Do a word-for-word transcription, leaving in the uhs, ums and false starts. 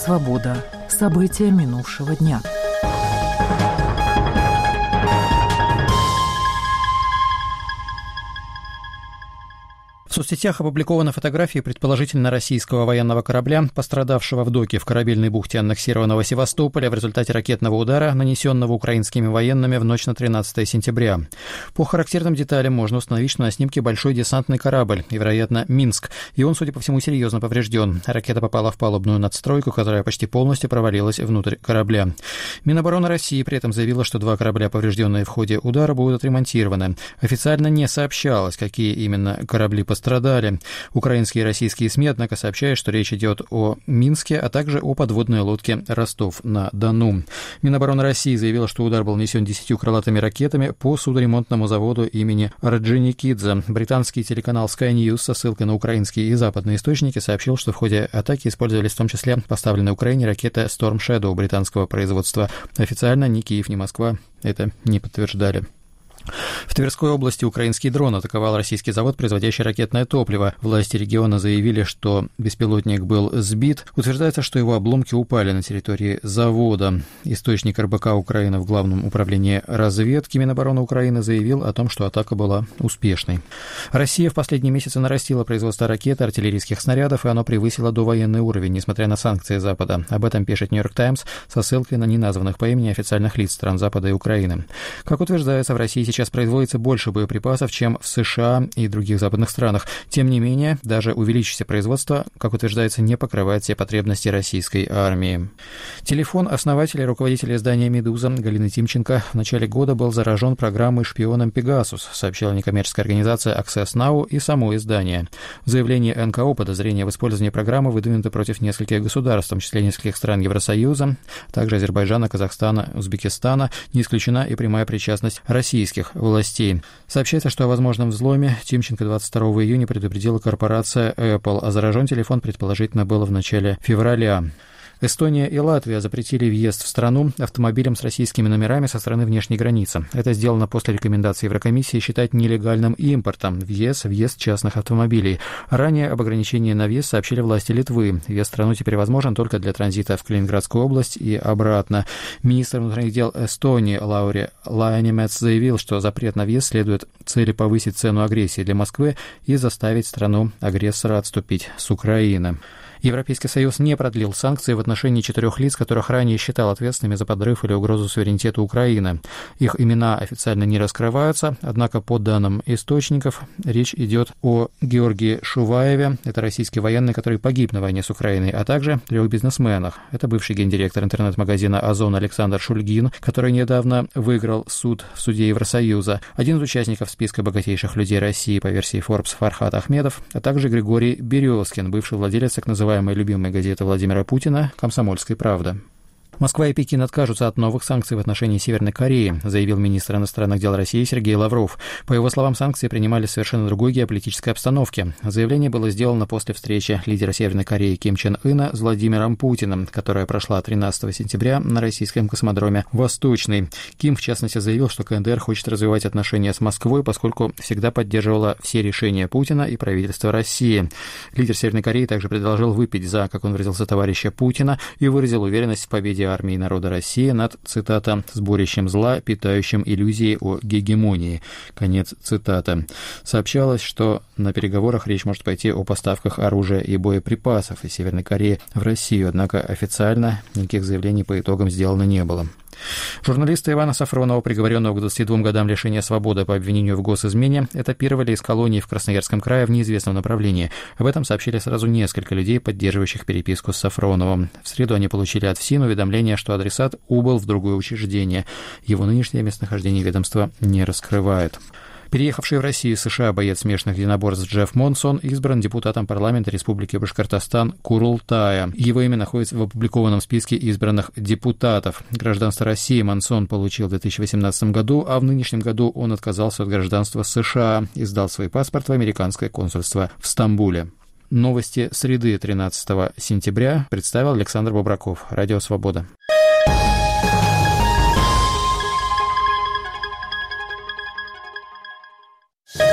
Свобода. События минувшего дня. В соцсетях опубликованы фотографии предположительно российского военного корабля, пострадавшего в доке в корабельной бухте аннексированного Севастополя в результате ракетного удара, нанесенного украинскими военными в ночь на тринадцатое сентября. По характерным деталям можно установить, что на снимке большой десантный корабль, и, вероятно, «Минск», и он, судя по всему, серьезно поврежден. Ракета попала в палубную надстройку, которая почти полностью провалилась внутрь корабля. Минобороны России при этом заявила, что два корабля, поврежденные в ходе удара, будут отремонтированы. Официально не сообщалось, какие именно корабли пострадали. Страдали. Украинские и российские СМИ, однако, сообщают, что речь идет о «Минске», а также о подводной лодке «Ростов-на-Дону». Минобороны России заявила, что удар был нанесен десятью крылатыми ракетами по судоремонтному заводу имени Орджоникидзе. Британский телеканал Sky News со ссылкой на украинские и западные источники сообщил, что в ходе атаки использовались в том числе поставленные Украине ракеты Storm Shadow британского производства. Официально ни Киев, ни Москва это не подтверждали. В Тверской области украинский дрон атаковал российский завод, производящий ракетное топливо. Власти региона заявили, что беспилотник был сбит. Утверждается, что его обломки упали на территории завода. Источник эр бэ ка Украины в Главном управлении разведки Минобороны Украины заявил о том, что атака была успешной. Россия в последние месяцы нарастила производство ракет и артиллерийских снарядов, и оно превысило довоенный уровень, несмотря на санкции Запада. Об этом пишет «Нью-Йорк Таймс» со ссылкой на неназванных по имени официальных лиц стран Запада и Украины. Как утверждается, в России сейчас производится больше боеприпасов, чем в США и других западных странах. Тем не менее, даже увеличившееся производство, как утверждается, не покрывает все потребности российской армии. Телефон основателя и руководителя издания «Медуза» Галины Тимченко в начале года был заражен программой «Шпионом Пегасус», сообщила некоммерческая организация Access Now и само издание. В заявлении эн ка о подозрения в использовании программы выдвинуты против нескольких государств, в том числе нескольких стран Евросоюза, также Азербайджана, Казахстана, Узбекистана. Не исключена и прямая причастность российских властей. Сообщается, что о возможном взломе Тимченко двадцать второго июня предупредила корпорация Apple, а заражен телефон предположительно был в начале февраля. Эстония и Латвия запретили въезд в страну автомобилям с российскими номерами со стороны внешней границы. Это сделано после рекомендации Еврокомиссии считать нелегальным импортом въезд, въезд частных автомобилей. Ранее об ограничении на въезд сообщили власти Литвы. Въезд в страну теперь возможен только для транзита в Калининградскую область и обратно. Министр внутренних дел Эстонии Лаури Лайнемец заявил, что запрет на въезд следует цели повысить цену агрессии для Москвы и заставить страну-агрессора отступить с Украины. Европейский Союз не продлил санкции в отношении четырех лиц, которых ранее считал ответственными за подрыв или угрозу суверенитету Украины. Их имена официально не раскрываются, однако по данным источников речь идет о Георгии Шуваеве, это российский военный, который погиб на войне с Украиной, а также трех бизнесменах. Это бывший гендиректор интернет-магазина «Озон» Александр Шульгин, который недавно выиграл суд в суде Евросоюза, один из участников списка богатейших людей России по версии Forbes Фархат Ахмедов, а также Григорий Березкин, бывший владелец так называемой любимой газеты Владимира Путина «Комсомольская правда». Москва и Пекин откажутся от новых санкций в отношении Северной Кореи, заявил министр иностранных дел России Сергей Лавров. По его словам, санкции принимались в совершенно другой геополитической обстановке. Заявление было сделано после встречи лидера Северной Кореи Ким Чен Ына с Владимиром Путиным, которая прошла тринадцатого сентября на российском космодроме «Восточный». Ким, в частности, заявил, что ка эн дэ эр хочет развивать отношения с Москвой, поскольку всегда поддерживала все решения Путина и правительства России. Лидер Северной Кореи также предложил выпить за, как он выразился, товарища Путина и выразил уверенность в победе армии и народа России над, цитата, «сборищем зла, питающим иллюзии о гегемонии». Конец цитаты. Сообщалось, что на переговорах речь может пойти о поставках оружия и боеприпасов из Северной Кореи в Россию, однако официально никаких заявлений по итогам сделано не было. Журналиста Ивана Сафронова, приговоренного к двадцати двум годам лишения свободы по обвинению в госизмене, этапировали из колонии в Красноярском крае в неизвестном направлении. Об этом сообщили сразу несколько людей, поддерживающих переписку с Сафроновым. В среду они получили от ФСИН уведомление, что адресат убыл в другое учреждение. Его нынешнее местонахождение ведомство не раскрывает. Переехавший в Россию из США боец смешанных единоборств Джефф Монсон избран депутатом парламента Республики Башкортостан Курултая. Его имя находится в опубликованном списке избранных депутатов. Гражданство России Монсон получил в две тысячи восемнадцатом году, а в нынешнем году он отказался от гражданства США и сдал свой паспорт в американское консульство в Стамбуле. Новости среды тринадцатого сентября представил Александр Бобраков. Радио «Свобода».